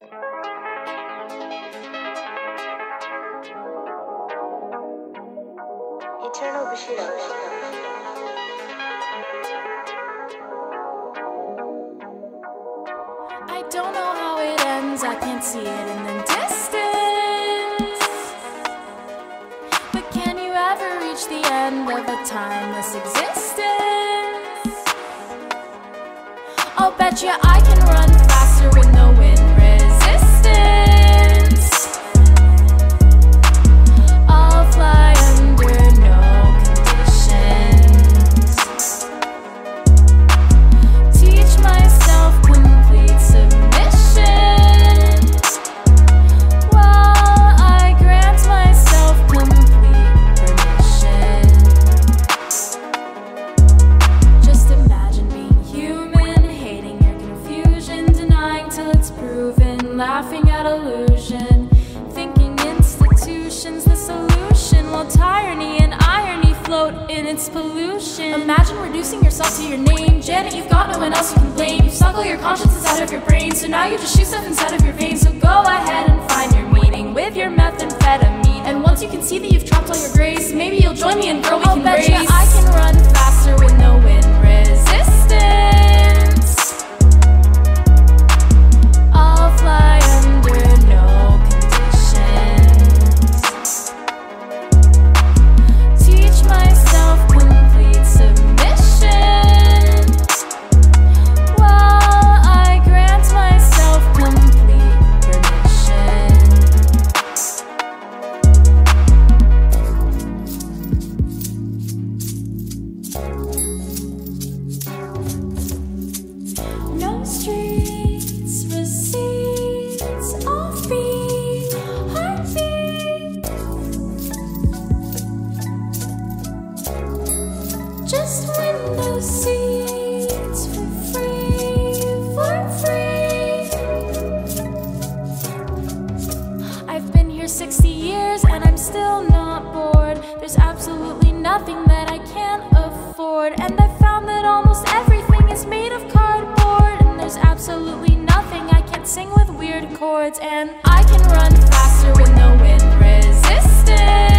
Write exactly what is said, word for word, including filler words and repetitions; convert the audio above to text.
Eternal Bushido. I don't know how it ends, I can't see it in the distance. But can you ever reach the end of a timeless existence? I'll bet you I can run faster with no wind resistance. I'll fly under no conditions. Teach myself complete submission, while I grant myself complete permission. Just imagine being human, hating your confusion, denying till it's proven, laughing at illusion, thinking institutions the solution, while tyranny and irony float in its pollution. Imagine reducing yourself to your name. Janet, you've got no one else you can blame. You suck all your conscience inside of your brain, so now you just shoot stuff inside of your veins. So go ahead and find your meaning with your methamphetamine. And once you can see that you've trapped all your grace, maybe you'll join me and girl, we I'll can bet race. you I can run faster with no wind resistance. I'll fly under no conditions. Teach myself complete submission, while I grant myself complete permission. No streets, receipts, offbeat, heartbeat. Just window seats for free, for free. I've been here sixty years and I'm still not bored. There's absolutely nothing that I can't afford. And I found that almost everything is made of cardboard. And there's absolutely nothing I can't sing with weird chords. And I can run faster with no wind resistance.